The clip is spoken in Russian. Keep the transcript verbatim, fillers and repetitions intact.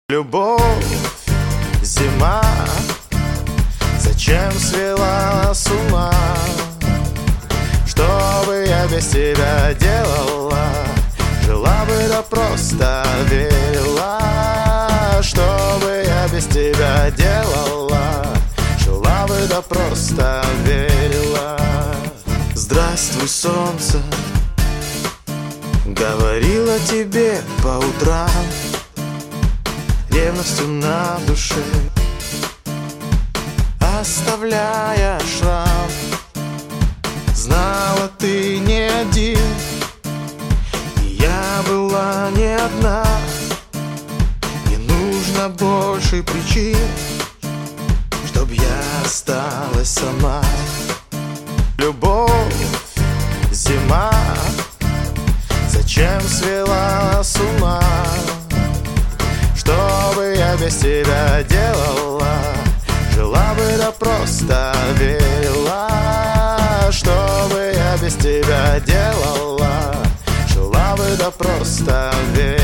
Любовь, зима, зачем свела с ума? Что бы я без тебя делала? Жила бы, да просто верила. Что бы я без тебя делала? Жила бы, да просто верила. Здравствуй, солнце, говорила тебе по утрам, ревностью на душе оставляя шрам. Знала, ты не один, и я была не одна. Не нужно больше причин, чтоб я осталась сама. Любовь, зима, зачем свела с ума? Что бы я без тебя делала? Жила бы, да просто верила. Что бы я без тебя делала? Жила бы, да просто верила.